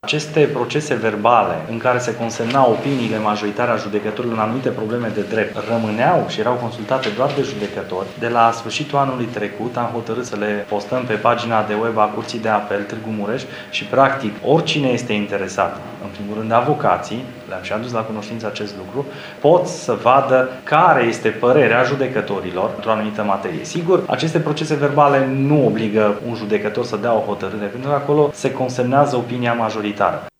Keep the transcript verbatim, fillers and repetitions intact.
Aceste procese verbale în care se consemnau opiniile majoritare a judecătorilor în anumite probleme de drept rămâneau și erau consultate doar de judecători. De la sfârșitul anului trecut am hotărât să le postăm pe pagina de web a Curții de Apel Târgu Mureș și practic oricine este interesat, în primul rând avocații, le-am și adus la cunoștință acest lucru, pot să vadă care este părerea judecătorilor într-o anumită materie. Sigur, aceste procese verbale nu obligă un judecător să dea o hotărâre, pentru că acolo se consemnează opinia majoritară.